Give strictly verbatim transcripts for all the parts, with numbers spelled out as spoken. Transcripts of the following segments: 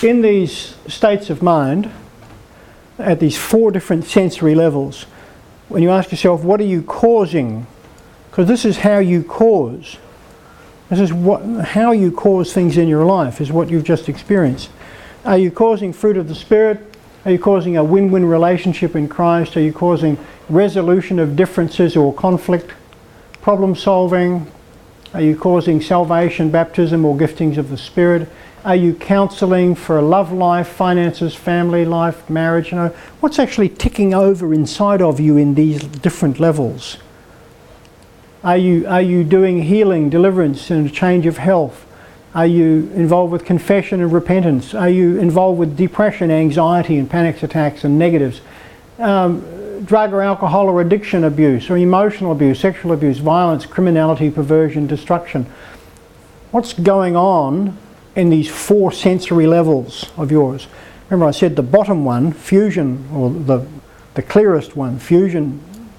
in these states of mind, at these four different sensory levels, when you ask yourself, what are you causing? Because this is how you cause. This is what, how you cause things in your life, is what you've just experienced. Are you causing fruit of the Spirit? Are you causing a win-win relationship in Christ? Are you causing resolution of differences or conflict? Problem solving? Are you causing salvation, baptism, or giftings of the Spirit? Are you counselling for a love life, finances, family life, marriage? You know, what's actually ticking over inside of you in these different levels? Are you, are you doing healing, deliverance, and a change of health? Are you involved with confession and repentance? Are you involved with depression, anxiety, and panic attacks and negatives? Um, drug or alcohol or addiction abuse, or emotional abuse, sexual abuse, violence, criminality, perversion, destruction. What's going on in these four sensory levels of yours? Remember, I said the bottom one, fusion, or the, the clearest one, fusion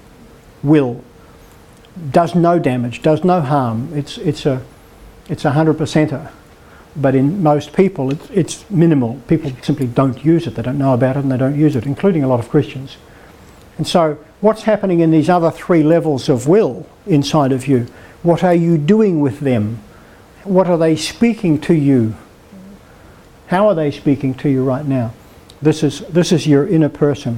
will, does no damage, does no harm. It's, it's a it's a hundred percenter. But in most people, it's, it's minimal. People simply don't use it. They don't know about it and they don't use it, including a lot of Christians. And so what's happening in these other three levels of will inside of you? What are you doing with them? What are they speaking to you? How are they speaking to you right now? This is, this is your inner person.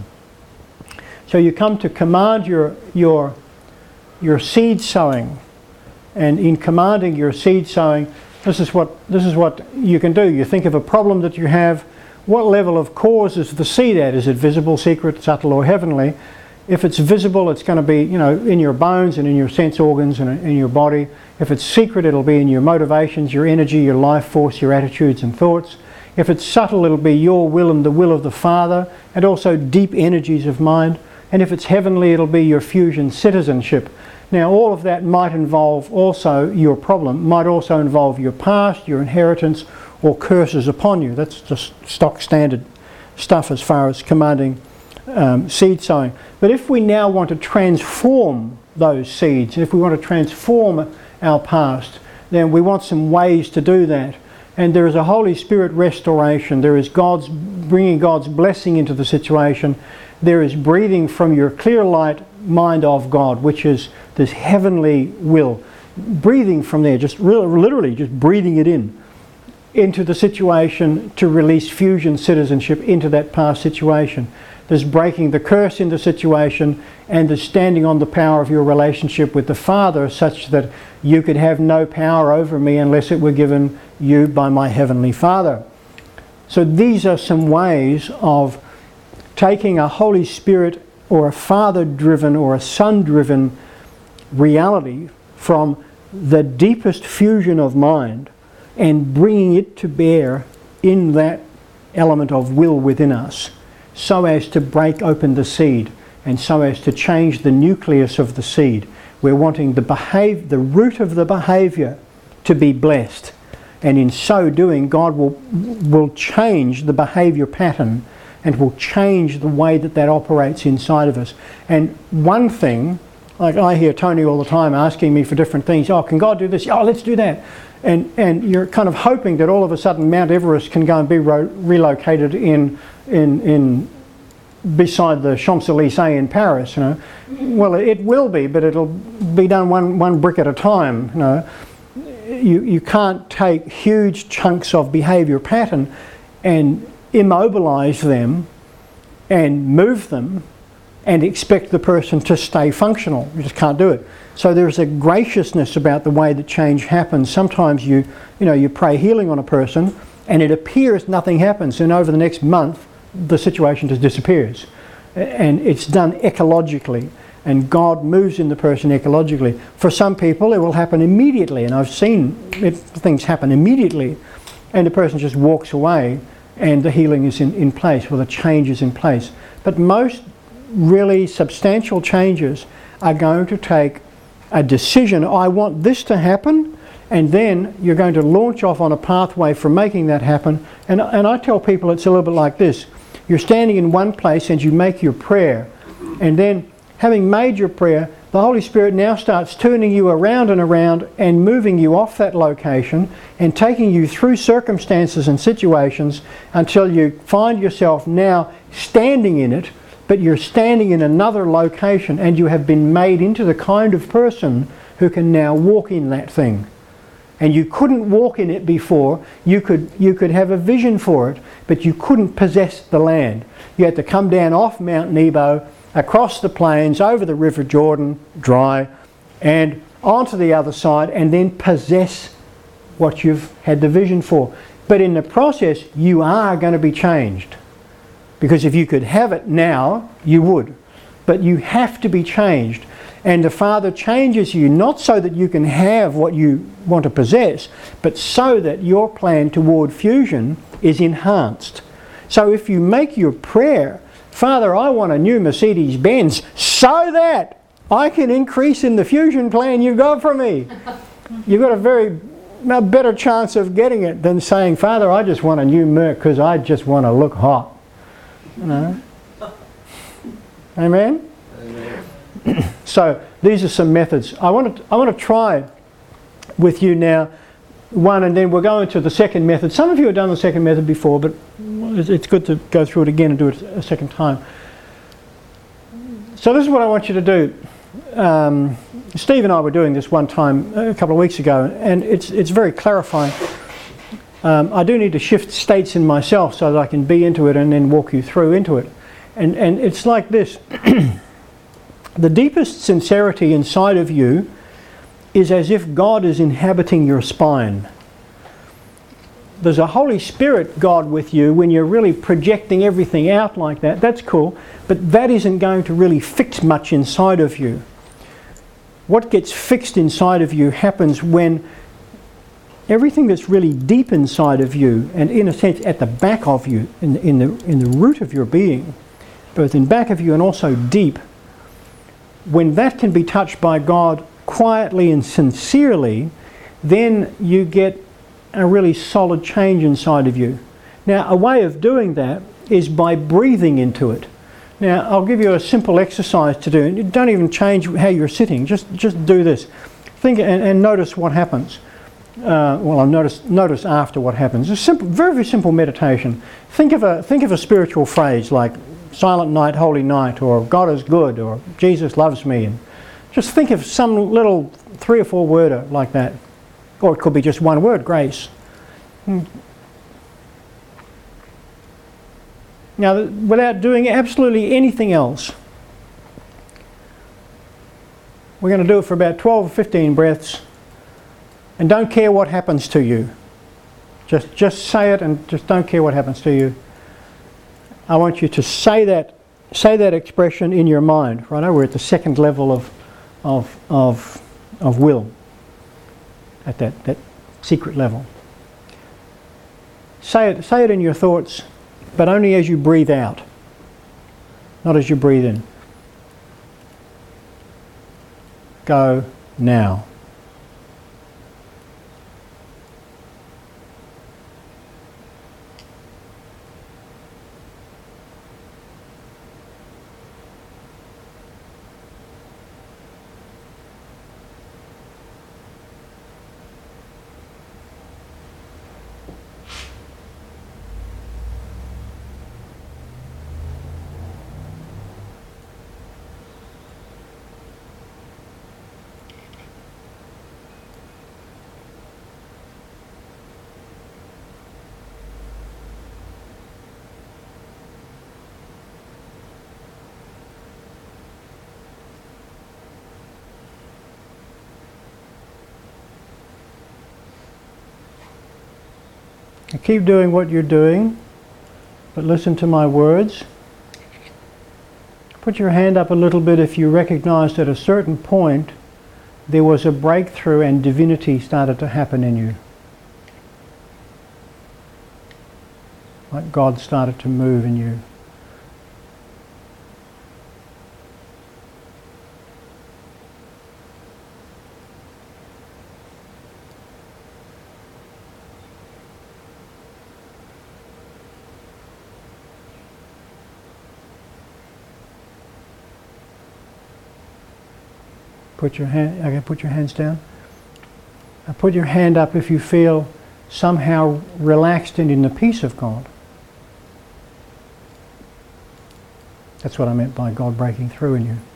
So you come to command your, your, your seed sowing. And in commanding your seed sowing, this is what this is what you can do. You think of a problem that you have. What level of cause is the seed at? Is it visible, secret, subtle, or heavenly? If it's visible, it's going to be, you know, in your bones and in your sense organs and in your body. If it's secret, it'll be in your motivations, your energy, your life force, your attitudes and thoughts. If it's subtle, it'll be your will and the will of the Father, and also deep energies of mind. And if it's heavenly, it'll be your fusion citizenship. Now, all of that might involve also your problem, might also involve your past, your inheritance, or curses upon you. That's just stock standard stuff as far as commanding um, seed sowing. But if we now want to transform those seeds, if we want to transform our past, then we want some ways to do that. And there is a Holy Spirit restoration. There is God's bringing God's blessing into the situation. There is breathing from your clear light mind of God, which is this heavenly will. Breathing from there, just really, literally just breathing it in, into the situation to release fusion citizenship into that past situation. There's breaking the curse in the situation, and there's standing on the power of your relationship with the Father, such that you could have no power over me unless it were given you by my Heavenly Father. So these are some ways of taking a Holy Spirit or a Father-driven or a Son-driven reality from the deepest fusion of mind and bringing it to bear in that element of will within us, so as to break open the seed and so as to change the nucleus of the seed. We're wanting the behave, the root of the behaviour to be blessed, and in so doing God will, will change the behaviour pattern and will change the way that that operates inside of us. And one thing, like I hear Tony all the time asking me for different things. Oh, can God do this? Oh, let's do that. And and you're kind of hoping that all of a sudden Mount Everest can go and be ro- relocated in in in beside the Champs-Élysées in Paris. You know, well, it will be, but it'll be done one one brick at a time. You know, you you can't take huge chunks of behaviour pattern and immobilise them and move them and expect the person to stay functional. You just can't do it. So there's a graciousness about the way that change happens. Sometimes you, you know, you pray healing on a person and it appears nothing happens, and over the next month the situation just disappears. And it's done ecologically, and God moves in the person ecologically. For some people it will happen immediately, and I've seen it, things happen immediately, and the person just walks away and the healing is in, in place, or the change is in place. But most really substantial changes are going to take a decision. I want this to happen, and then you're going to launch off on a pathway for making that happen. And, and I tell people it's a little bit like this. You're standing in one place and you make your prayer, and then having made your prayer, the the Holy Spirit now starts turning you around and around and moving you off that location and taking you through circumstances and situations until you find yourself now standing in it, but you're standing in another location and you have been made into the kind of person who can now walk in that thing. And you couldn't walk in it before. You could, you could have a vision for it, but you couldn't possess the land. You had to come down off Mount Nebo, across the plains, over the River Jordan, dry, and onto the other side, and then possess what you've had the vision for. But in the process, you are going to be changed. Because if you could have it now, you would. But you have to be changed. And the Father changes you not so that you can have what you want to possess, but so that your plan toward fusion is enhanced. So if you make your prayer, Father, I want a new Mercedes-Benz so that I can increase in the fusion plan you got for me. You've got a very a better chance of getting it than saying, Father, I just want a new Merc because I just want to look hot. You know? Amen? Amen. So these are some methods. I want to I want to try with you now one, and then we'll go into the second method. Some of you have done the second method before, but it's good to go through it again and do it a second time. So this is what I want you to do. Um, Steve and I were doing this one time a couple of weeks ago, and it's it's very clarifying. Um, I do need to shift states in myself so that I can be into it and then walk you through into it. And and it's like this. The deepest sincerity inside of you is as if God is inhabiting your spine. There's a Holy Spirit God with you when you're really projecting everything out like that. That's cool, but that isn't going to really fix much inside of you. What gets fixed inside of you happens when everything that's really deep inside of you, and in a sense at the back of you, in, in, the, in the root of your being, both in back of you and also deep, when that can be touched by God quietly and sincerely, then you get a really solid change inside of you. Now, a way of doing that is by breathing into it. Now, I'll give you a simple exercise to do. Don't even change how you're sitting. Just just do this. Think and, and notice what happens. Uh, well, I'll notice notice after what happens. It's a simple, very very simple meditation. Think of a think of a spiritual phrase like "Silent Night, Holy Night," or "God is good," or "Jesus loves me," and just think of some little three or four worder like that. Or it could be just one word, grace. Now, without doing absolutely anything else, we're going to do it for about twelve or fifteen breaths, and don't care what happens to you. Just, just say it and just don't care what happens to you. I want you to say that, say that expression in your mind. Right now, we're at the second level of, of, of, of will, at that, that secret level. Say it, say it in your thoughts, but only as you breathe out, not as you breathe in. Go now. Keep doing what you're doing, but listen to my words. Put your hand up a little bit if you recognized at a certain point there was a breakthrough and divinity started to happen in you. Like God started to move in you. Put your hand, okay, put your hands down. Now put your hand up if you feel somehow relaxed and in the peace of God. That's what I meant by God breaking through in you.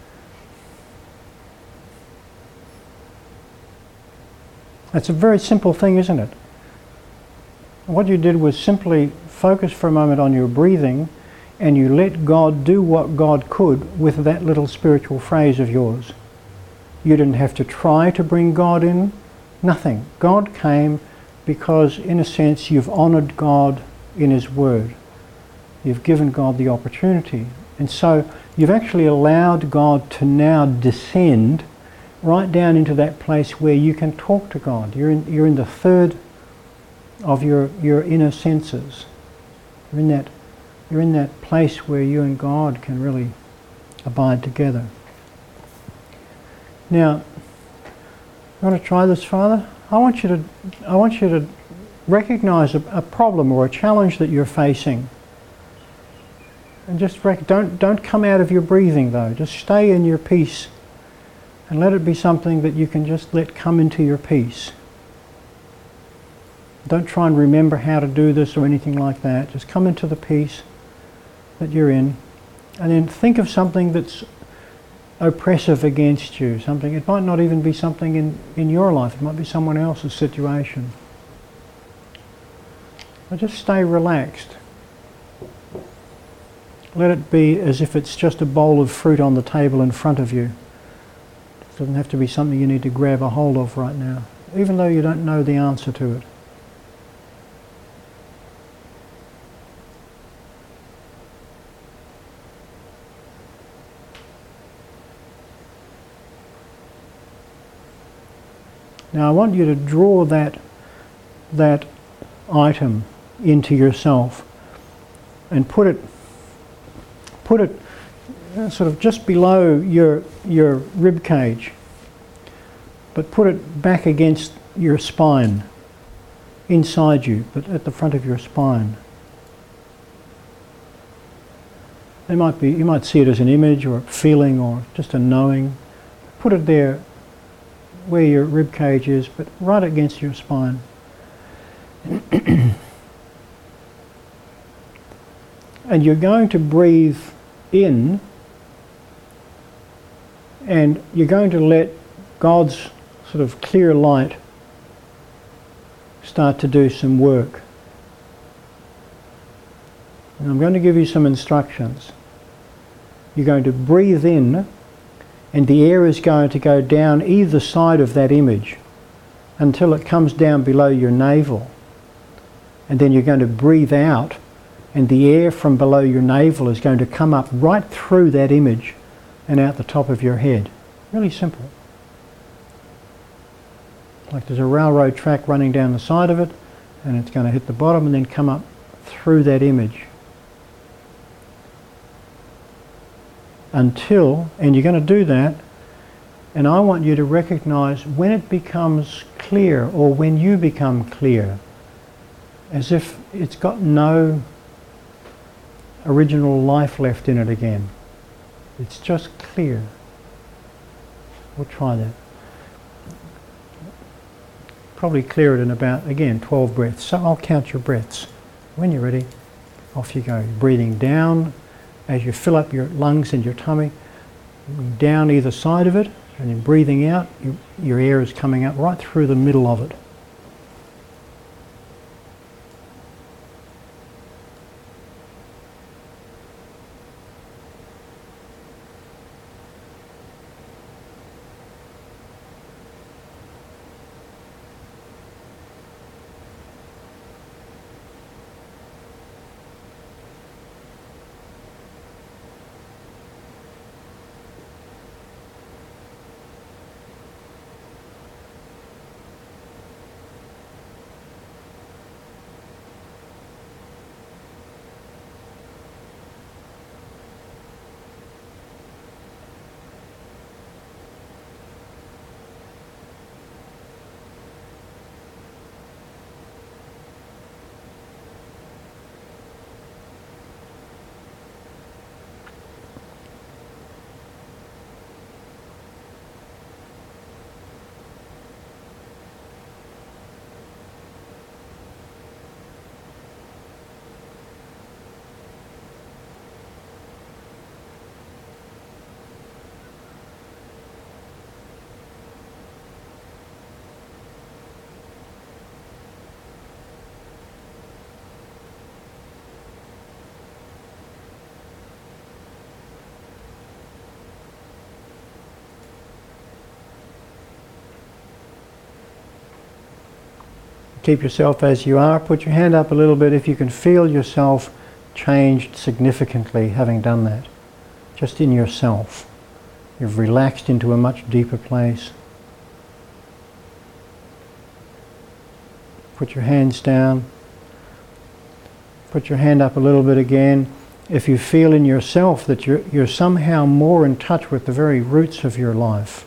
That's a very simple thing, isn't it? What you did was simply focus for a moment on your breathing, and you let God do what God could with that little spiritual phrase of yours. You didn't have to try to bring God in. Nothing. God came because, in a sense, you've honoured God in His Word. You've given God the opportunity. And so you've actually allowed God to now descend right down into that place where you can talk to God. You're in, you're in the third of your, your inner senses. You're in that, you're in that place where you and God can really abide together. Now, you want to try this, Father? I want you to, I want you to recognize a, a problem or a challenge that you're facing. And just rec- don't, don't come out of your breathing though. Just stay in your peace. And let it be something that you can just let come into your peace. Don't try and remember how to do this or anything like that. Just come into the peace that you're in. And then think of something that's oppressive against you. Something, it might not even be something in, in your life. It might be someone else's situation. But just stay relaxed. Let it be as if it's just a bowl of fruit on the table in front of you. It doesn't have to be something you need to grab a hold of right now, even though you don't know the answer to it. Now I want you to draw that, that item into yourself and put it, put it uh, sort of just below your, your rib cage, but put it back against your spine, inside you, but at the front of your spine. It might be, you might see it as an image or a feeling or just a knowing. Put it there where your rib cage is, but right against your spine. And you're going to breathe in, and you're going to let God's sort of clear light start to do some work. And I'm going to give you some instructions. You're going to breathe in, and the air is going to go down either side of that image until it comes down below your navel. And then you're going to breathe out, and the air from below your navel is going to come up right through that image and out the top of your head. Really simple. Like there's a railroad track running down the side of it, and it's going to hit the bottom and then come up through that image. Until, and you're going to do that, and I want you to recognize when it becomes clear, or when you become clear, as if it's got no original life left in it again. It's just clear. We'll try that. Probably clear it in about, again, twelve breaths. So I'll count your breaths. When you're ready, off you go. Breathing down as you fill up your lungs and your tummy, down either side of it, and then breathing out, your, your air is coming up right through the middle of it. Keep yourself as you are. Put your hand up a little bit if you can feel yourself changed significantly having done that. Just in yourself. You've relaxed into a much deeper place. Put your hands down. Put your hand up a little bit again. If you feel in yourself that you're, you're somehow more in touch with the very roots of your life.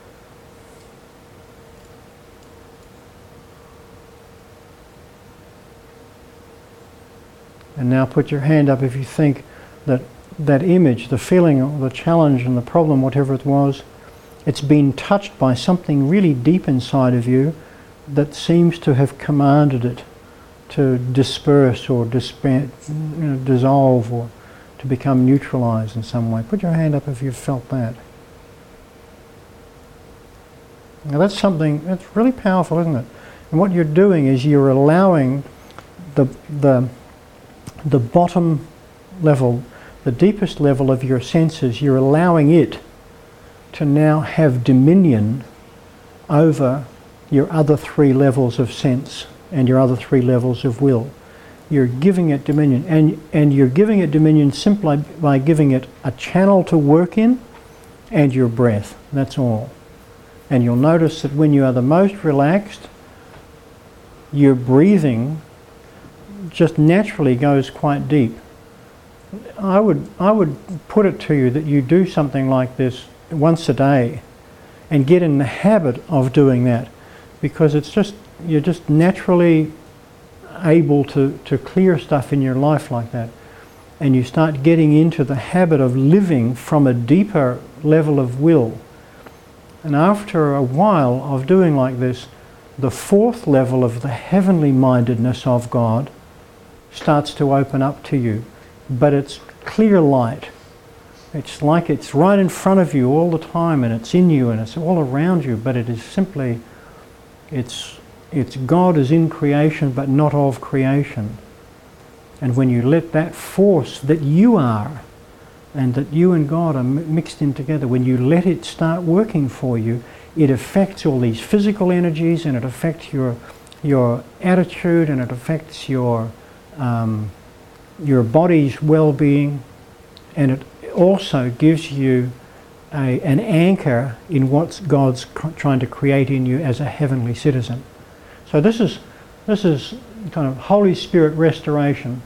And now put your hand up if you think that that image, the feeling, or the challenge and the problem, whatever it was, it's been touched by something really deep inside of you that seems to have commanded it to disperse or dispa- you know, dissolve or to become neutralized in some way. Put your hand up if you've felt that. Now that's something that's really powerful, isn't it? And what you're doing is you're allowing the the the bottom level, the deepest level of your senses, you're allowing it to now have dominion over your other three levels of sense and your other three levels of will. You're giving it dominion, and and you're giving it dominion simply by giving it a channel to work in and your breath. That's all. And you'll notice that when you are the most relaxed, your breathing just naturally goes quite deep. I would I would put it to you that you do something like this once a day and get in the habit of doing that, because it's just you're just naturally able to, to clear stuff in your life like that, and you start getting into the habit of living from a deeper level of will. And after a while of doing like this, the fourth level of the heavenly mindedness of God starts to open up to you. But it's clear light. It's like it's right in front of you all the time, and it's in you and it's all around you, but it is simply, it's it's God is in creation but not of creation. And when you let that force that you are and that you and God are mixed in together, when you let it start working for you, it affects all these physical energies, and it affects your your attitude, and it affects your um, your body's well-being, and it also gives you a, an anchor in what God's cr- trying to create in you as a heavenly citizen. So this is this is kind of Holy Spirit restoration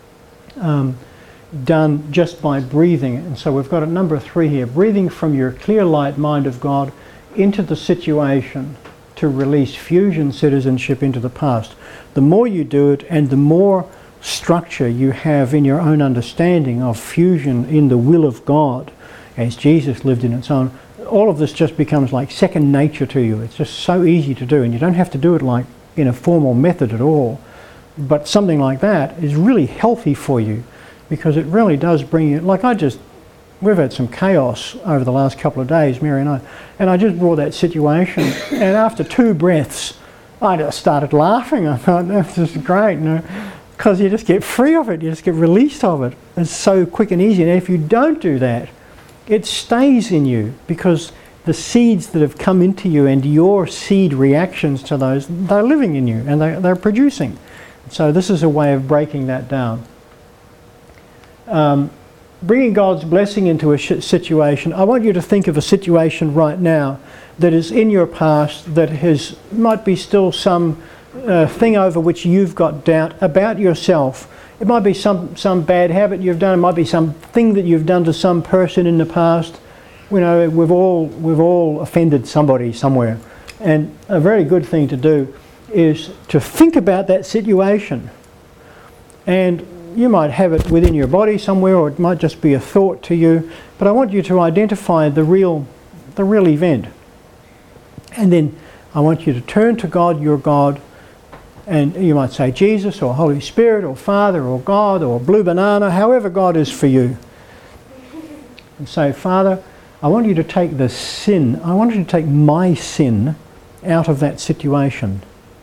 um, done just by breathing. And so we've got a number three here: breathing from your clear light mind of God into the situation to release fusion citizenship into the past. The more you do it, and the more structure you have in your own understanding of fusion in the will of God, as Jesus lived in it, so on, all of this just becomes like second nature to you. It's just so easy to do, and you don't have to do it like in a formal method at all. But something like that is really healthy for you, because it really does bring you, like I just, we've had some chaos over the last couple of days, Mary and I, and I just brought that situation, and after two breaths, I just started laughing. I thought, this is great, you know, because you just get free of it, you just get released of it. It's so quick and easy, and if you don't do that, it stays in you, because the seeds that have come into you and your seed reactions to those, they're living in you, and they, they're producing. So this is a way of breaking that down. Um, bringing God's blessing into a sh- situation, I want you to think of a situation right now that is in your past that has might be still some uh, thing over which you've got doubt about yourself. It might be some, some bad habit you've done. It might be something that you've done to some person in the past. You know, we've all we've all offended somebody somewhere, and a very good thing to do is to think about that situation. And you might have it within your body somewhere, or it might just be a thought to you. But I want you to identify the real, the real event, and then I want you to turn to God, your God. And you might say Jesus or Holy Spirit or Father or God or Blue Banana, however God is for you. And say, Father, I want you to take the sin, I want you to take my sin out of that situation.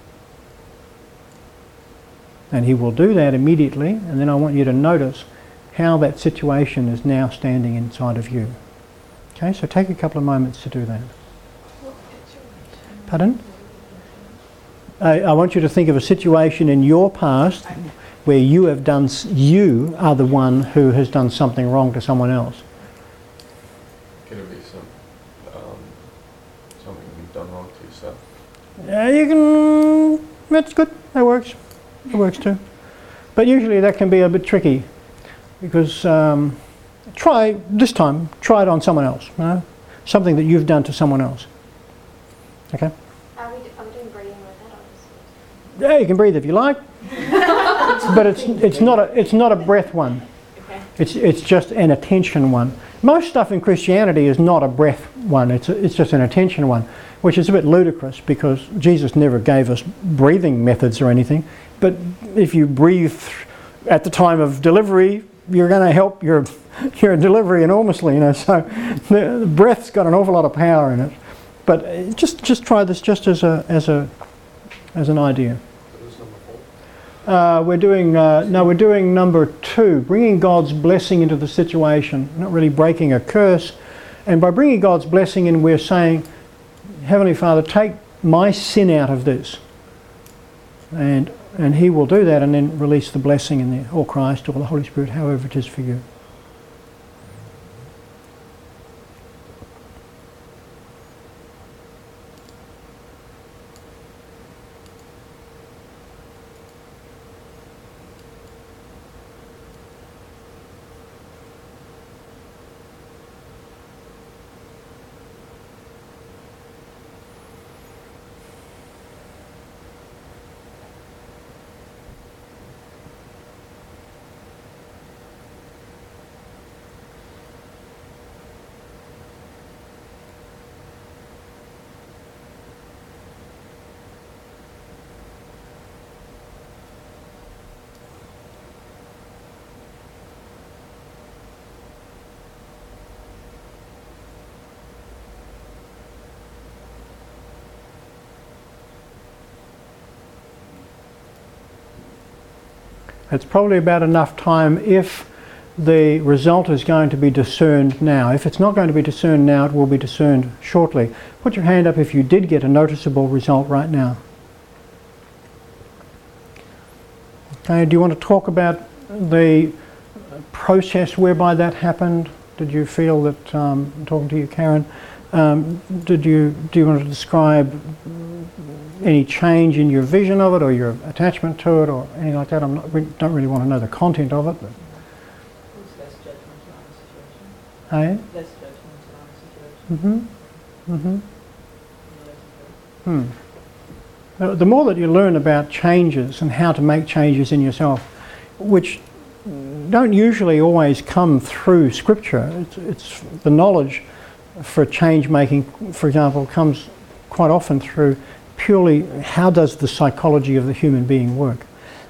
And He will do that immediately, and then I want you to notice how that situation is now standing inside of you. Okay, so take a couple of moments to do that. Pardon? I, I want you to think of a situation in your past where you have done, you are the one who has done something wrong to someone else. Can it be some, um, something you've done wrong to yourself? Yeah, you can, that's good, that works. It works too. But usually that can be a bit tricky because um, try, this time, try it on someone else, you know? Something that you've done to someone else. Okay? Are we, are we doing breathing with that, or just... Yeah, you can breathe if you like, but it's it's not a it's not a breath one. Okay. It's it's just an attention one. Most stuff in Christianity is not a breath one. It's a, it's just an attention one, which is a bit ludicrous because Jesus never gave us breathing methods or anything. But if you breathe at the time of delivery, you're going to help your your delivery enormously. You know, so the, the breath's got an awful lot of power in it. But just just try this just as a as a as an idea. Uh, we're doing uh, no, we're doing number two, bringing God's blessing into the situation, not really breaking a curse. And by bringing God's blessing in, we're saying, Heavenly Father, take my sin out of this, and and He will do that, and then release the blessing in there, or Christ, or the Holy Spirit, however it is for you. It's probably about enough time if the result is going to be discerned now. If it's not going to be discerned now, it will be discerned shortly. Put your hand up if you did get a noticeable result right now. Okay, do you want to talk about the process whereby that happened? Did you feel that, um, talking to you, Karen, um, did you, do you want to describe any change in your vision of it or your attachment to it or anything like that? I don't really want to know the content of it. But less judgmental on the situation. Hey? Less judgmental on the situation. Mm-hmm. Mm-hmm. Hmm. The, the more that you learn about changes and how to make changes in yourself, which don't usually always come through Scripture, it's, it's the knowledge for change making, for example, comes quite often through purely how does the psychology of the human being work.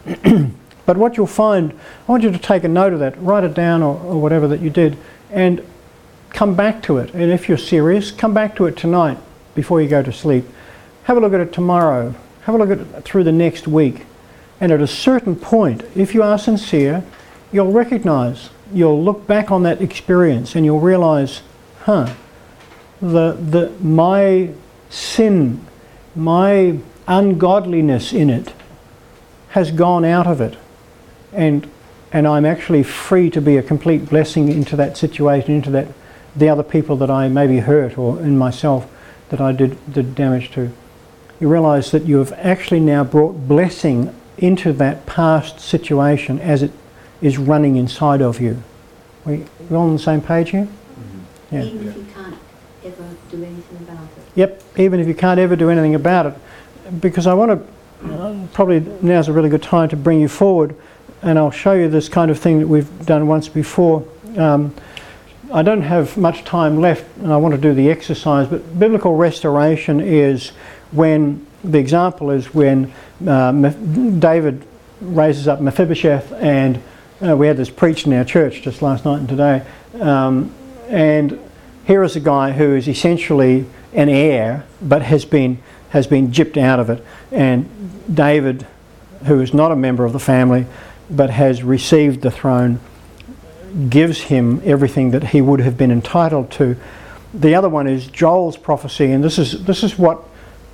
But what you'll find, I want you to take a note of that, write it down or, or whatever that you did, and come back to it. And if you're serious, come back to it tonight before you go to sleep. Have a look at it tomorrow. Have a look at it through the next week. And at a certain point, if you are sincere, you'll recognize, you'll look back on that experience and you'll realize, huh, the, the, my sin, my ungodliness in it has gone out of it, and and I'm actually free to be a complete blessing into that situation, into that the other people that I maybe hurt or in myself that I did did damage to. You realize that you have actually now brought blessing into that past situation as it is running inside of you. We we all on the same page here? Mm-hmm. Yeah. Even if you can't ever do anything about it. Yep, even if you can't ever do anything about it. Because I want to, uh, probably now's a really good time to bring you forward, and I'll show you this kind of thing that we've done once before. Um, I don't have much time left and I want to do the exercise, but biblical restoration is when, the example is when uh, David raises up Mephibosheth, and uh, we had this preached in our church just last night and today, um, and here is a guy who is essentially an heir, but has been has been gypped out of it. And David, who is not a member of the family, but has received the throne, gives him everything that he would have been entitled to. The other one is Joel's prophecy, and this is this is what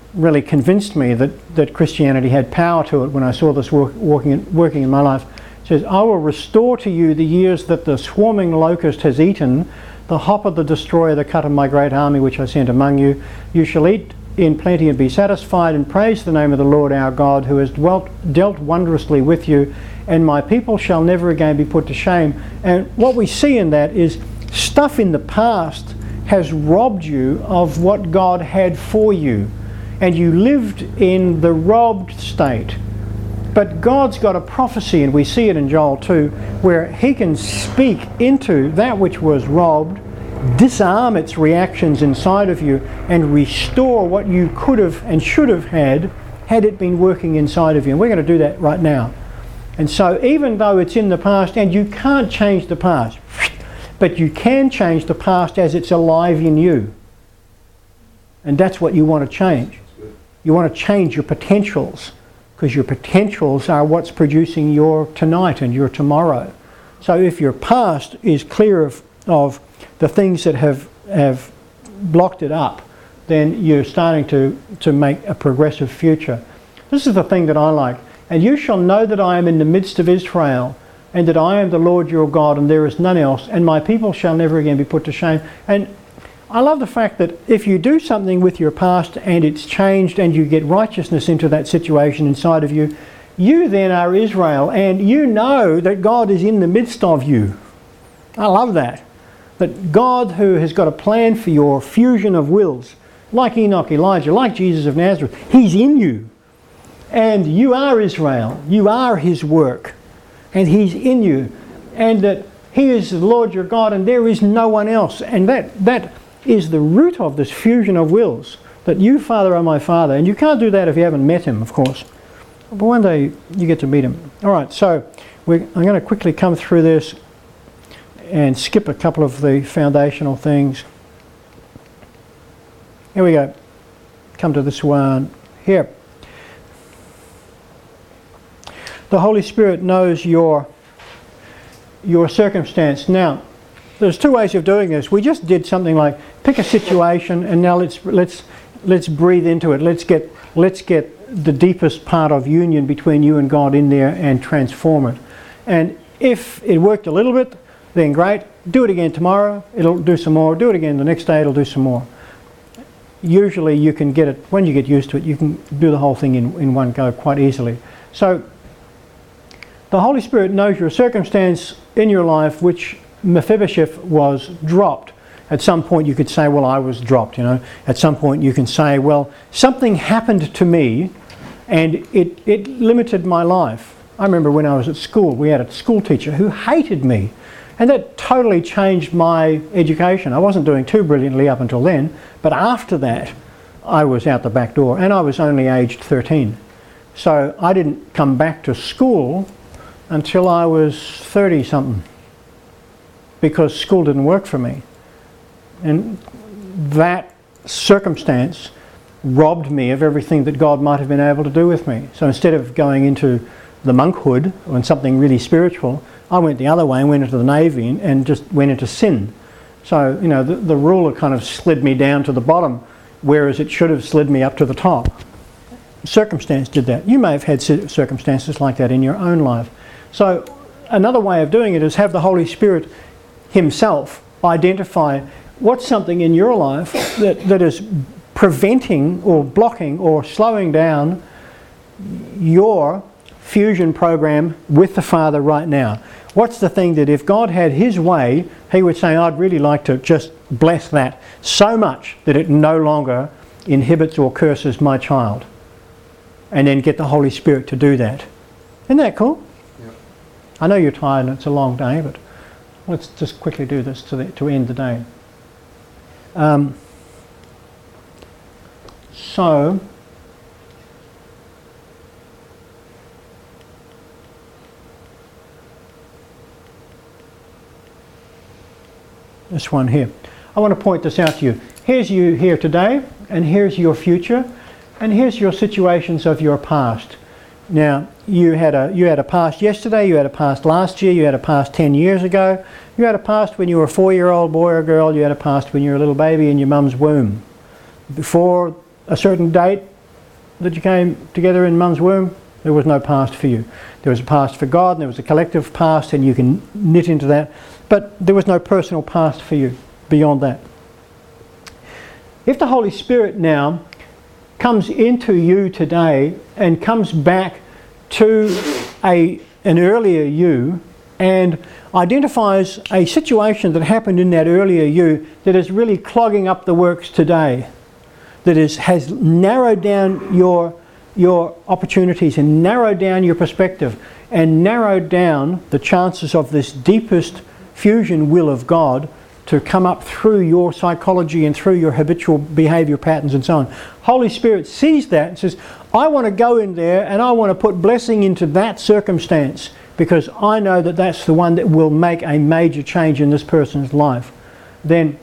really convinced me that, that Christianity had power to it when I saw this work, working, in, working in my life. It says, I will restore to you the years that the swarming locust has eaten, the hop of the destroyer, the cut of my great army which I sent among you. You shall eat in plenty and be satisfied, and praise the name of the Lord our God, who has dwelt, dealt wondrously with you, and my people shall never again be put to shame. And what we see in that is stuff in the past has robbed you of what God had for you, and you lived in the robbed state. But God's got a prophecy, and we see it in Joel two, where he can speak into that which was robbed, disarm its reactions inside of you, and restore what you could have and should have had had it been working inside of you. And we're going to do that right now. And so even though it's in the past, and you can't change the past, but you can change the past as it's alive in you. And that's what you want to change. You want to change your potentials, because your potentials are what's producing your tonight and your tomorrow. So if your past is clear of, of the things that have, have blocked it up, then you're starting to, to make a progressive future. This is the thing that I like. And you shall know that I am in the midst of Israel, and that I am the Lord your God, and there is none else, and my people shall never again be put to shame. And I love the fact that if you do something with your past and it's changed and you get righteousness into that situation inside of you, you then are Israel, and you know that God is in the midst of you. I love that. That God, who has got a plan for your fusion of wills, like Enoch, Elijah, like Jesus of Nazareth, he's in you. And you are Israel. You are his work. And he's in you. And that he is the Lord your God, and there is no one else. And that, that is the root of this fusion of wills. That you, Father, are my Father. And you can't do that if you haven't met him, of course. But one day you get to meet him. All right, so we're, I'm going to quickly come through this and skip a couple of the foundational things. Here we go. Come to this one here. The Holy Spirit knows your, your circumstance. Now, there's two ways of doing this. We just did something like pick a situation, and now let's let's let's breathe into it. Let's get let's get the deepest part of union between you and God in there and transform it. And if it worked a little bit, then great. Do it again tomorrow. It'll do some more. Do it again the next day. It'll do some more. Usually, you can get it when you get used to it. You can do the whole thing in in one go quite easily. So, the Holy Spirit knows your circumstance in your life, which Mephibosheth was dropped. At some point you could say, well, I was dropped, you know. At some point you can say, well, something happened to me and it, it limited my life. I remember when I was at school, we had a school teacher who hated me. And that totally changed my education. I wasn't doing too brilliantly up until then, but after that I was out the back door, and I was only aged thirteen. So I didn't come back to school until I was thirty something, because school didn't work for me. And that circumstance robbed me of everything that God might have been able to do with me. So instead of going into the monkhood or something really spiritual, I went the other way and went into the Navy and, and just went into sin. So, you know, the, the ruler kind of slid me down to the bottom, whereas it should have slid me up to the top. Circumstance did that. You may have had circumstances like that in your own life. So another way of doing it is have the Holy Spirit himself identify what's something in your life that, that is preventing or blocking or slowing down your fusion program with the Father right now. What's the thing that if God had his way, he would say, I'd really like to just bless that so much that it no longer inhibits or curses my child. And then get the Holy Spirit to do that. Isn't that cool? Yep. I know you're tired and it's a long day, but let's just quickly do this to, the, to end the day. Um, so, this one here. I want to point this out to you. Here's you here today, and here's your future, and here's your situations of your past. Now, you had a you had a past yesterday, you had a past last year, you had a past ten years ago, you had a past when you were a four-year-old boy or girl, you had a past when you were a little baby in your mum's womb. Before a certain date, that you came together in mum's womb, there was no past for you. There was a past for God, and there was a collective past, and you can knit into that. But there was no personal past for you beyond that. If the Holy Spirit now comes into you today and comes back to a, an earlier you and identifies a situation that happened in that earlier you that is really clogging up the works today, that is has narrowed down your your opportunities and narrowed down your perspective and narrowed down the chances of this deepest fusion will of God to come up through your psychology and through your habitual behaviour patterns and so on. Holy Spirit sees that and says, I want to go in there and I want to put blessing into that circumstance, because I know that that's the one that will make a major change in this person's life. Then,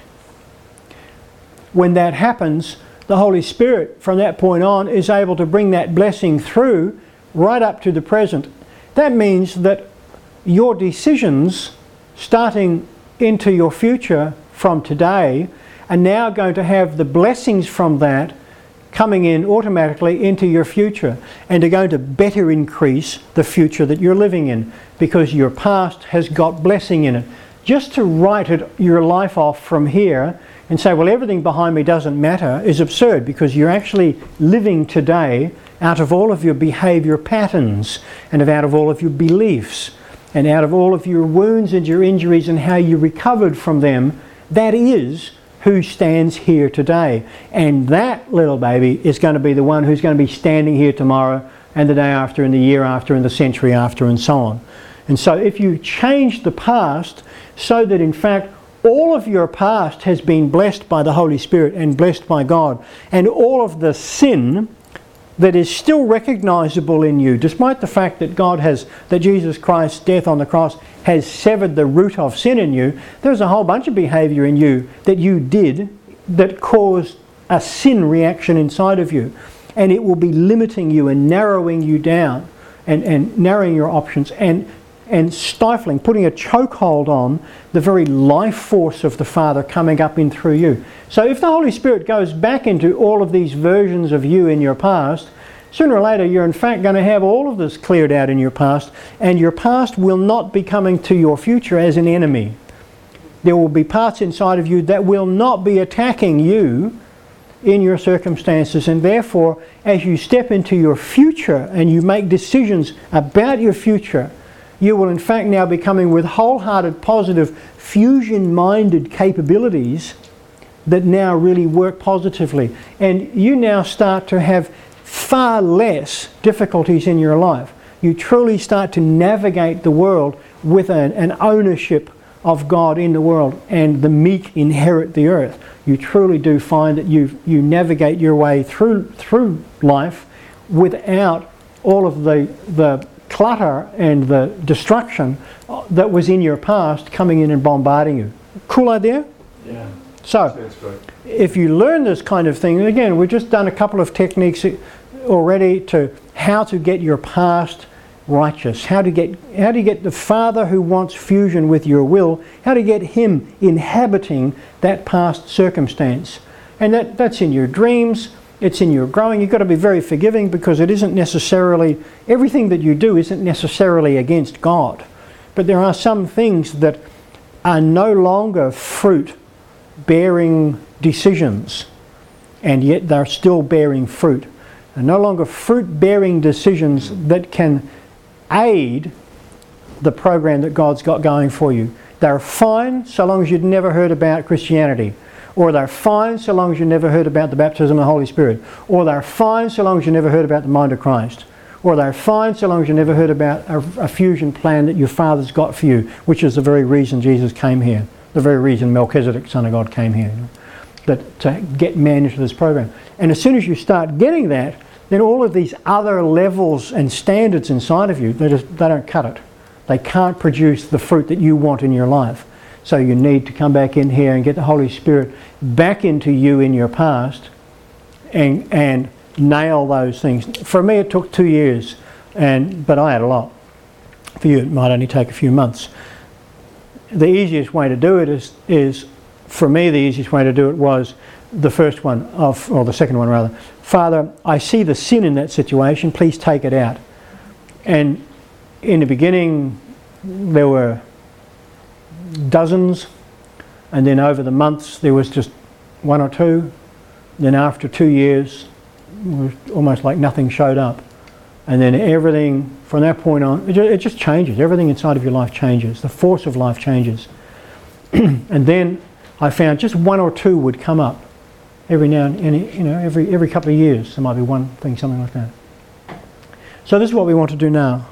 when that happens, the Holy Spirit from that point on is able to bring that blessing through right up to the present. That means that your decisions starting into your future from today are now going to have the blessings from that coming in automatically into your future, and are going to better increase the future that you're living in, because your past has got blessing in it. Just to write it, your life off from here and say, well, everything behind me doesn't matter, is absurd, because you're actually living today out of all of your behaviour patterns and of out of all of your beliefs and out of all of your wounds and your injuries and how you recovered from them. That is who stands here today. And that little baby is going to be the one who's going to be standing here tomorrow and the day after and the year after and the century after and so on. And so if you change the past so that in fact all of your past has been blessed by the Holy Spirit and blessed by God, and all of the sin that is still recognisable in you, despite the fact that God has, that Jesus Christ's death on the cross has severed the root of sin in you, there's a whole bunch of behaviour in you that you did that caused a sin reaction inside of you. And it will be limiting you and narrowing you down and, and narrowing your options and, and stifling, putting a chokehold on the very life force of the Father coming up in through you. So if the Holy Spirit goes back into all of these versions of you in your past, sooner or later you're in fact going to have all of this cleared out in your past, and your past will not be coming to your future as an enemy. There will be parts inside of you that will not be attacking you in your circumstances, and therefore as you step into your future and you make decisions about your future, you will in fact now be coming with wholehearted, positive, fusion-minded capabilities that now really work positively. And you now start to have far less difficulties in your life. You truly start to navigate the world with an, an ownership of God in the world, and the meek inherit the earth. You truly do find that you you navigate your way through through life without all of the the clutter and the destruction that was in your past coming in and bombarding you. Cool idea? Yeah. So, That's great. if you learn this kind of thing, and again, we've just done a couple of techniques already to how to get your past righteous, how to get how to get the Father who wants fusion with your will, how to get Him inhabiting that past circumstance. And that, that's in your dreams, it's in your growing. You've got to be very forgiving, because it isn't necessarily, everything that you do isn't necessarily against God. But there are some things that are no longer fruit bearing decisions, and yet they're still bearing fruit. They're no longer fruit bearing decisions that can aid the program that God's got going for you. They're fine so long as you'd never heard about Christianity, or they're fine so long as you never heard about the baptism of the Holy Spirit, or they're fine so long as you never heard about the mind of Christ, or they're fine so long as you never heard about a, a fusion plan that your Father's got for you, which is the very reason Jesus came here, the very reason Melchizedek, Son of God, came here, you know, that to get man into this program. And as soon as you start getting that, then all of these other levels and standards inside of you, they just they don't cut it. They can't produce the fruit that you want in your life. So you need to come back in here and get the Holy Spirit back into you in your past and and nail those things. For me it took two years, and but I had a lot. For you it might only take a few months. The easiest way to do it is, is for me the easiest way to do it was the first one, of, or the second one rather. Father, I see the sin in that situation, please take it out. And in the beginning there were dozens, and then over the months there was just one or two. Then after two years, it was almost like nothing showed up. And then everything from that point on, it just, it just changes. Everything inside of your life changes. The force of life changes. And then I found just one or two would come up every now and any, you know, every every couple of years. There might be one thing, something like that. So this is what we want to do now.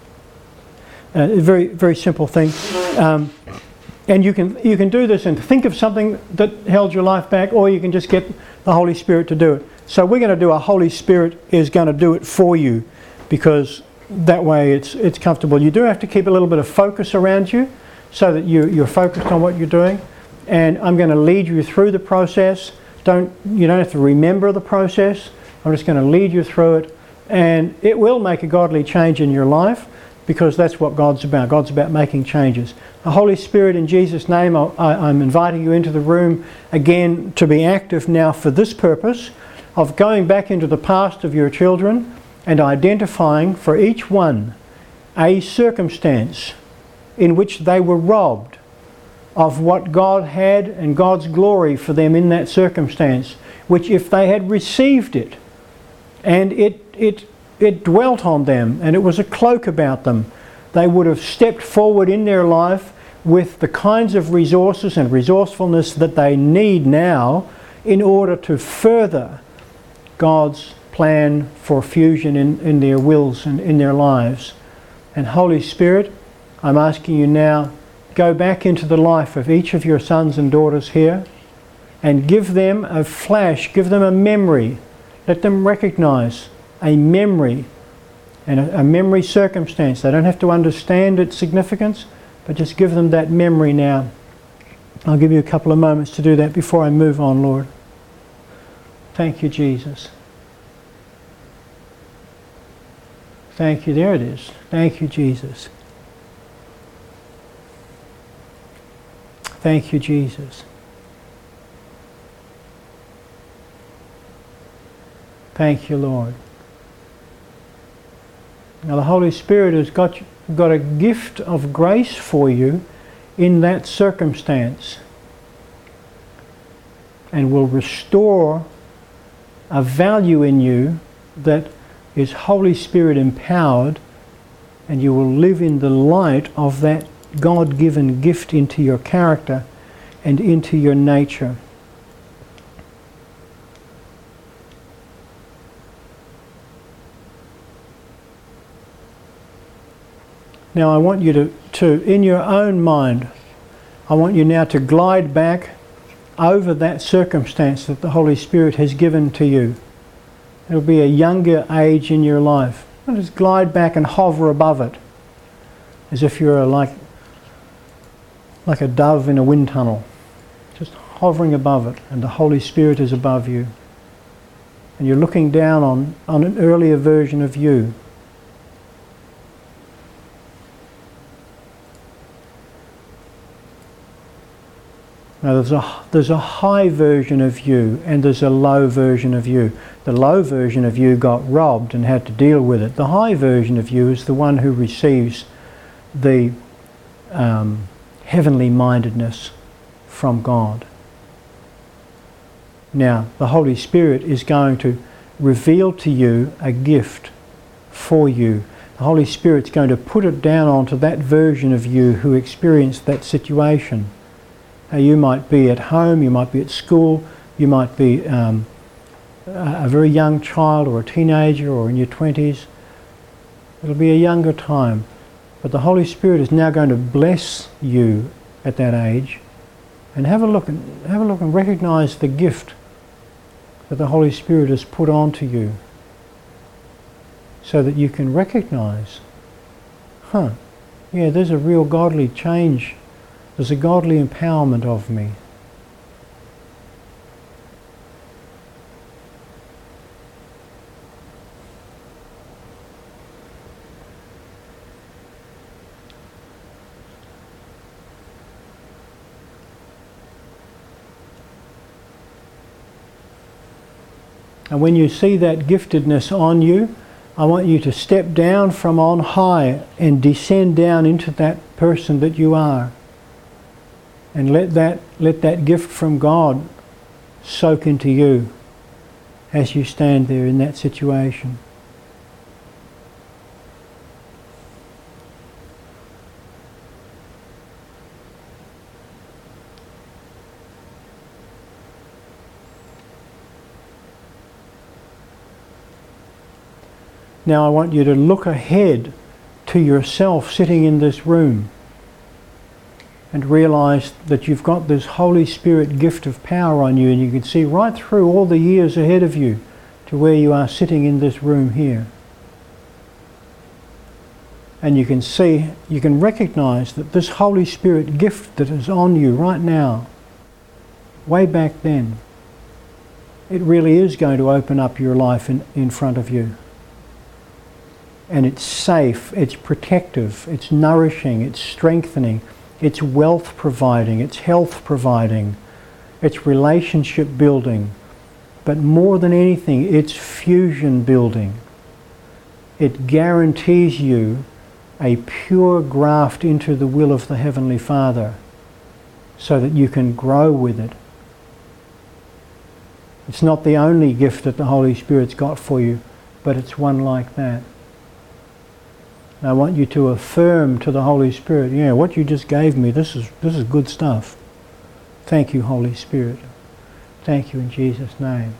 Uh, a very very simple thing, um, and you can you can do this and think of something that held your life back, or you can just get the Holy Spirit to do it. So we're going to do a Holy Spirit is going to do it for you, because that way it's it's comfortable. You do have to keep a little bit of focus around you, so that you you're focused on what you're doing. And I'm going to lead you through the process. Don't you don't have to remember the process. I'm just going to lead you through it, and it will make a godly change in your life, because that's what God's about. God's about making changes. The Holy Spirit, in Jesus' name, I, I'm inviting you into the room again to be active now for this purpose of going back into the past of your children and identifying for each one a circumstance in which they were robbed of what God had and God's glory for them in that circumstance, which if they had received it and it it it dwelt on them and it was a cloak about them, they would have stepped forward in their life with the kinds of resources and resourcefulness that they need now in order to further God's plan for fusion in, in their wills and in their lives. And Holy Spirit, I'm asking you now, go back into the life of each of your sons and daughters here and give them a flash, give them a memory. Let them recognize a memory and a, a memory circumstance. They don't have to understand its significance, but just give them that memory now. I'll give you a couple of moments to do that before I move on, Lord. Thank you, Jesus. Thank you. There it is. Thank you, Jesus. Thank you, Jesus. Thank you, Lord. Now the Holy Spirit has got, got a gift of grace for you in that circumstance, and will restore a value in you that is Holy Spirit empowered, and you will live in the light of that God-given gift into your character and into your nature. Now I want you to, to, in your own mind, I want you now to glide back over that circumstance that the Holy Spirit has given to you. It'll be a younger age in your life. And just glide back and hover above it, as if you're like like a dove in a wind tunnel, just hovering above it, and the Holy Spirit is above you. And you're looking down on, on an earlier version of you. Now there's a, there's a high version of you and there's a low version of you. The low version of you got robbed and had to deal with it. The high version of you is the one who receives the um, heavenly mindedness from God. Now the Holy Spirit is going to reveal to you a gift for you. The Holy Spirit's going to put it down onto that version of you who experienced that situation. Now you might be at home, you might be at school, you might be um, a very young child or a teenager or in your twenties. It'll be a younger time. But the Holy Spirit is now going to bless you at that age, and have a look and have a look and recognize the gift that the Holy Spirit has put onto you, so that you can recognize, huh, yeah, there's a real godly change. There's a godly empowerment of me. And when you see that giftedness on you, I want you to step down from on high and descend down into that person that you are. And let that, let that gift from God soak into you as you stand there in that situation. Now I want you to look ahead to yourself sitting in this room and realize that you've got this Holy Spirit gift of power on you, and you can see right through all the years ahead of you to where you are sitting in this room here. And you can see, you can recognize that this Holy Spirit gift that is on you right now, way back then, it really is going to open up your life in, in front of you. And it's safe, it's protective, it's nourishing, it's strengthening, it's wealth providing, it's health providing, it's relationship building, but more than anything, it's fusion building. It guarantees you a pure graft into the will of the Heavenly Father so that you can grow with it. It's not the only gift that the Holy Spirit's got for you, but it's one like that. I want you to affirm to the Holy Spirit, yeah, what you just gave me, this is this is good stuff. Thank you, Holy Spirit. Thank you in Jesus' name.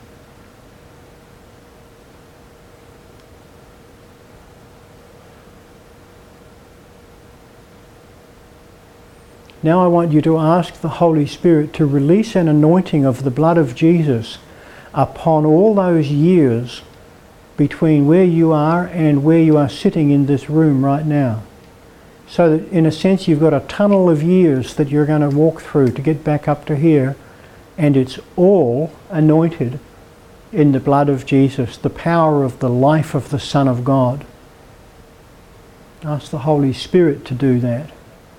Now I want you to ask the Holy Spirit to release an anointing of the blood of Jesus upon all those years between where you are and where you are sitting in this room right now. So that in a sense you've got a tunnel of years that you're going to walk through to get back up to here, and it's all anointed in the blood of Jesus, the power of the life of the Son of God. Ask the Holy Spirit to do that.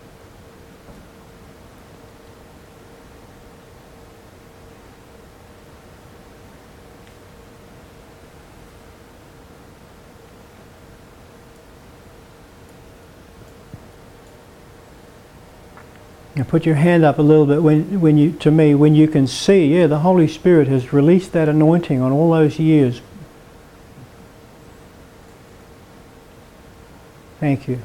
Now put your hand up a little bit when, when you, to me, when you can see, yeah, the Holy Spirit has released that anointing on all those years. Thank you.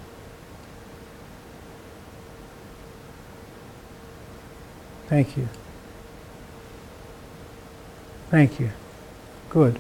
Thank you. Thank you. Good.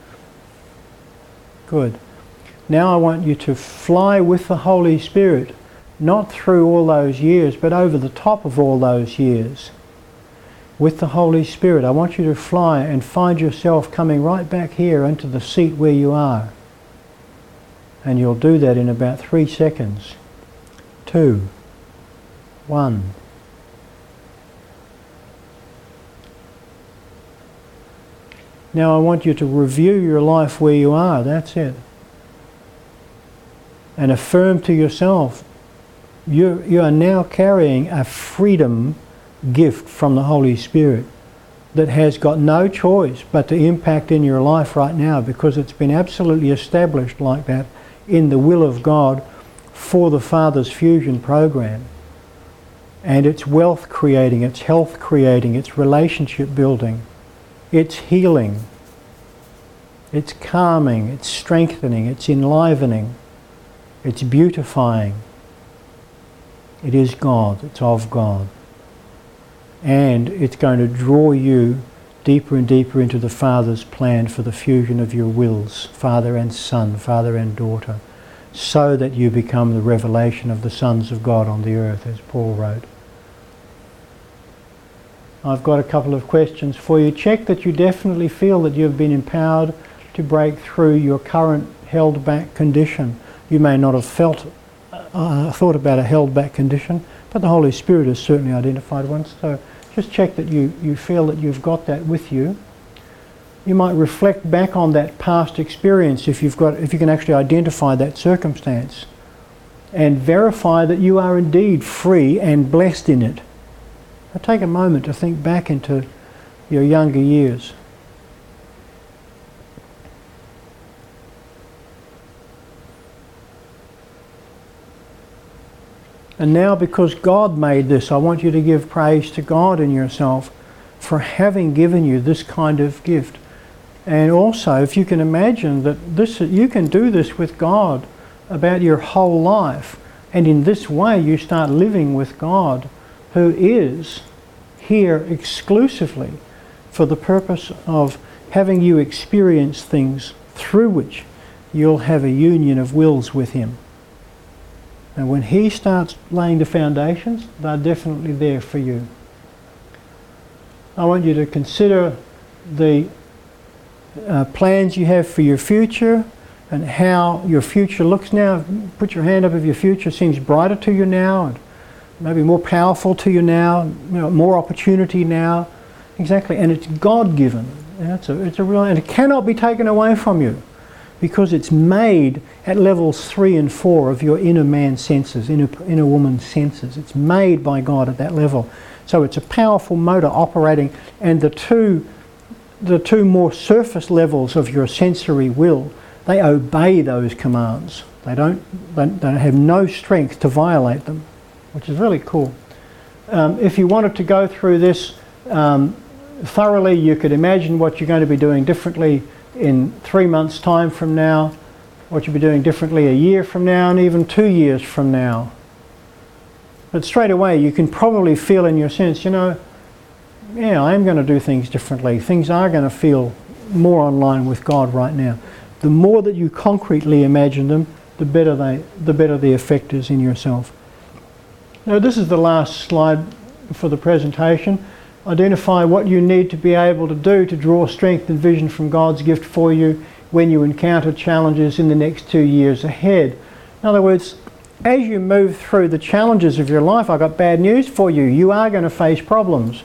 Good. Now I want you to fly with the Holy Spirit. Not through all those years, but over the top of all those years. With the Holy Spirit, I want you to fly and find yourself coming right back here into the seat where you are. And you'll do that in about three seconds. Two. One. Now I want you to review your life where you are. That's it. And affirm to yourself, You, you are now carrying a freedom gift from the Holy Spirit that has got no choice but to impact in your life right now, because it's been absolutely established like that in the will of God for the Father's fusion program. And it's wealth creating, it's health creating, it's relationship building, it's healing, it's calming, it's strengthening, it's enlivening, it's beautifying. It is God, it's of God. And it's going to draw you deeper and deeper into the Father's plan for the fusion of your wills, Father and Son, Father and daughter, so that you become the revelation of the sons of God on the earth, as Paul wrote. I've got a couple of questions for you. Check that you definitely feel that you've been empowered to break through your current held back condition. You may not have felt uh, thought about a held back condition, but the Holy Spirit has certainly identified one. So just check that you, you feel that you've got that with you. You might reflect back on that past experience if you've got if you can actually identify that circumstance, and verify that you are indeed free and blessed in it. Now take a moment to think back into your younger years. And now, because God made this, I want you to give praise to God in yourself for having given you this kind of gift. And also, if you can imagine that this, you can do this with God about your whole life. And in this way, you start living with God, who is here exclusively for the purpose of having you experience things through which you'll have a union of wills with Him. And when He starts laying the foundations, they're definitely there for you. I want you to consider the uh, plans you have for your future and how your future looks now. Put your hand up if your future seems brighter to you now, and maybe more powerful to you now, you know, more opportunity now. Exactly, and it's God-given. It's a, it's a real, and it cannot be taken away from you, because it's made at levels three and four of your inner man senses, inner, inner woman senses. It's made by God at that level. So it's a powerful motor operating, and the two, the two more surface levels of your sensory will, they obey those commands. They don't, they, they have no strength to violate them, which is really cool. Um, if you wanted to go through this um, thoroughly, you could imagine what you're going to be doing differently in three months' time from now, what you'll be doing differently a year from now, and even two years from now. But straight away you can probably feel in your sense, you know, yeah, I am going to do things differently. Things are going to feel more online with God right now. The more that you concretely imagine them, the better they, the better the effect is in yourself. Now, this is the last slide for the presentation. Identify what you need to be able to do to draw strength and vision from God's gift for you when you encounter challenges in the next two years ahead. In other words, as you move through the challenges of your life, I've got bad news for you. You are going to face problems.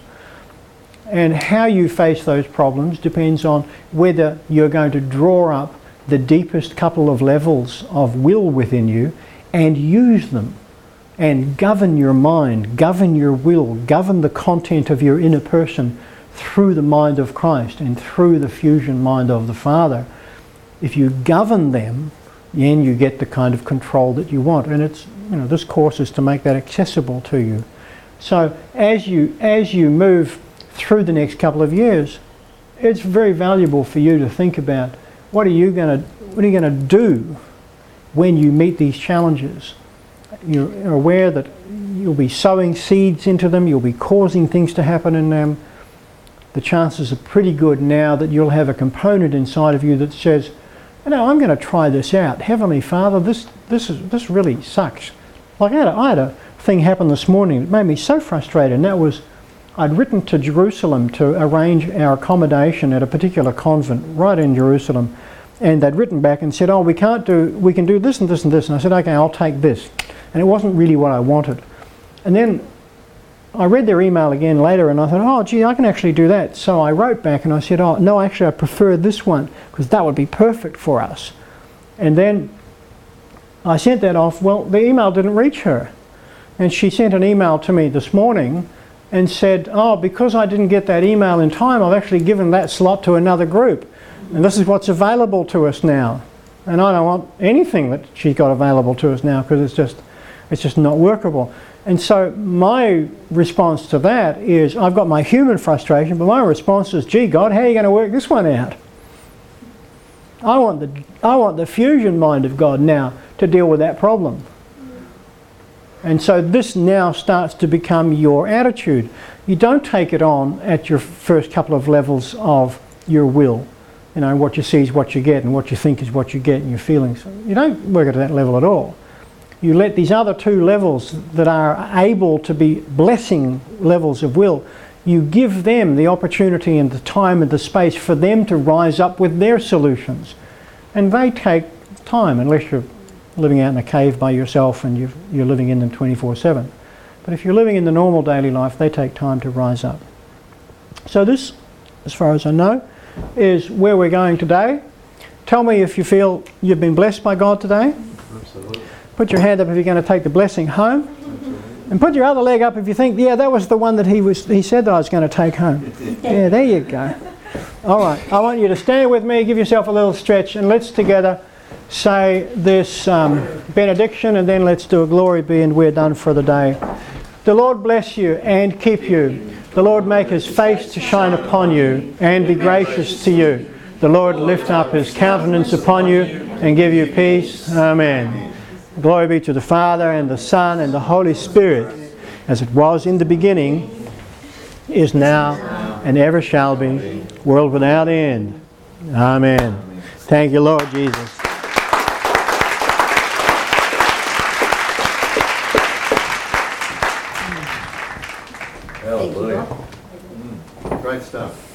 And how you face those problems depends on whether you're going to draw up the deepest couple of levels of will within you and use them and govern your mind, govern your will, govern the content of your inner person through the mind of Christ and through the fusion mind of the Father. If you govern them, then you get the kind of control that you want. And it's, you know, this course is to make that accessible to you. So as you as you move through the next couple of years, it's very valuable for you to think about what are you going to what are you going to do when you meet these challenges. You're aware that you'll be sowing seeds into them, you'll be causing things to happen in them. The chances are pretty good now that you'll have a component inside of you that says, you know, I'm going to try this out. Heavenly Father, this this is this really sucks. Like I had, a, I had a thing happen this morning that made me so frustrated, and that was I'd written to Jerusalem to arrange our accommodation at a particular convent right in Jerusalem, and they'd written back and said, oh, we can't do, we can do this and this and this, and I said, okay, I'll take this. And it wasn't really what I wanted. And then I read their email again later and I thought, oh gee, I can actually do that. So I wrote back and I said, oh no, actually I prefer this one because that would be perfect for us. And then I sent that off. Well, the email didn't reach her. And she sent an email to me this morning and said, oh, because I didn't get that email in time, I've actually given that slot to another group. And this is what's available to us now. And I don't want anything that she got available to us now because it's just, it's just not workable. And so my response to that is, I've got my human frustration, but my response is, gee God, how are you going to work this one out? I want the, I want the fusion mind of God now to deal with that problem. And so this now starts to become your attitude. You don't take it on at your first couple of levels of your will. You know, what you see is what you get, and what you think is what you get, and your feelings. You don't work at that level at all. You let these other two levels that are able to be blessing levels of will, you give them the opportunity and the time and the space for them to rise up with their solutions. And they take time, unless you're living out in a cave by yourself and you've, you're living in them twenty-four seven. But if you're living in the normal daily life, they take time to rise up. So this, as far as I know, is where we're going today. Tell me if you feel you've been blessed by God today. Absolutely. Put your hand up if you're going to take the blessing home. And put your other leg up if you think, yeah, that was the one that he was. He said that I was going to take home. Yeah, there you go. All right, I want you to stand with me, give yourself a little stretch, and let's together say this um, benediction, and then let's do a glory be, and we're done for the day. The Lord bless you and keep you. The Lord make his face to shine upon you and be gracious to you. The Lord lift up his countenance upon you and give you peace. Amen. Glory be to the Father and the Son and the Holy Spirit, as it was in the beginning, is now, and ever shall be, world without end. Amen. Thank you, Lord Jesus. Thank you, Bob. Great stuff.